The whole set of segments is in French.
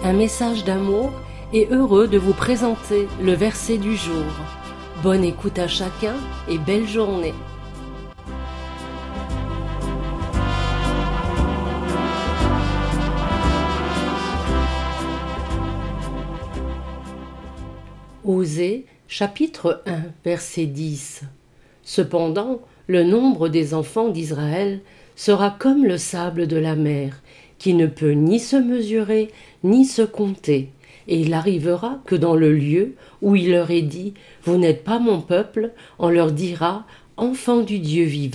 un message d'amour et heureux de vous présenter le verset du jour. Bonne écoute à chacun et belle journée. Osée, chapitre 1, verset 10. Cependant, le nombre des enfants d'Israël sera comme le sable de la mer, qui ne peut ni se mesurer, ni se compter. Et il arrivera que dans le lieu où il leur est dit « Vous n'êtes pas mon peuple », on leur dira « Enfants du Dieu vivant ».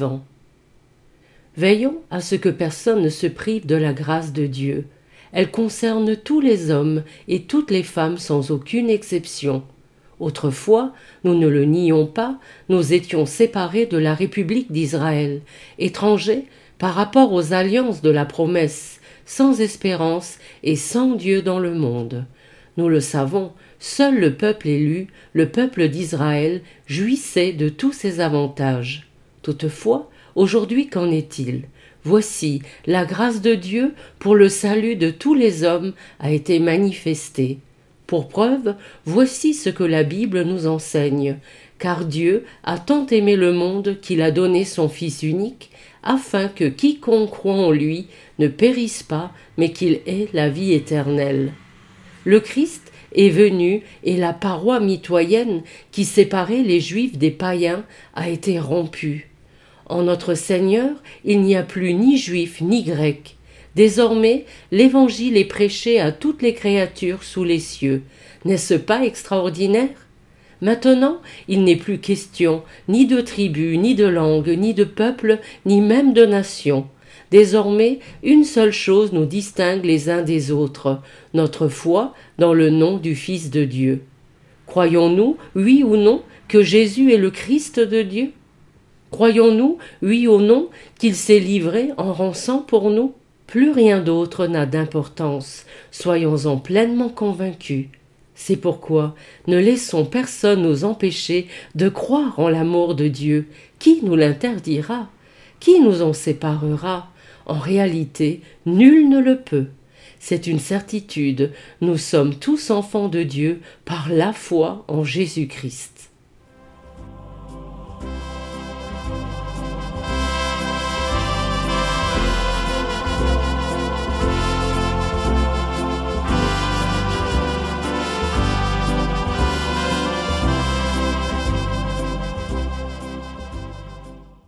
Veillons à ce que personne ne se prive de la grâce de Dieu. Elle concerne tous les hommes et toutes les femmes sans aucune exception. Autrefois, nous ne le nions pas, nous étions séparés de la République d'Israël, étrangers par rapport aux alliances de la promesse, sans espérance et sans Dieu dans le monde. Nous le savons, seul le peuple élu, le peuple d'Israël, jouissait de tous ces avantages. Toutefois, aujourd'hui qu'en est-il ? Voici, la grâce de Dieu pour le salut de tous les hommes a été manifestée. Pour preuve, voici ce que la Bible nous enseigne, car Dieu a tant aimé le monde qu'il a donné son Fils unique, afin que quiconque croit en lui ne périsse pas, mais qu'il ait la vie éternelle. Le Christ est venu et la paroi mitoyenne qui séparait les Juifs des païens a été rompue. En notre Seigneur, il n'y a plus ni Juif ni Grec. Désormais, l'Évangile est prêché à toutes les créatures sous les cieux. N'est-ce pas extraordinaire ? Maintenant, il n'est plus question ni de tribu, ni de langue, ni de peuple, ni même de nation. Désormais, une seule chose nous distingue les uns des autres, notre foi dans le nom du Fils de Dieu. Croyons-nous, oui ou non, que Jésus est le Christ de Dieu ? Croyons-nous, oui ou non, qu'il s'est livré en rançon pour nous ? Plus rien d'autre n'a d'importance, soyons-en pleinement convaincus. C'est pourquoi ne laissons personne nous empêcher de croire en l'amour de Dieu. Qui nous l'interdira ? Qui nous en séparera ? En réalité, nul ne le peut. C'est une certitude, nous sommes tous enfants de Dieu par la foi en Jésus-Christ.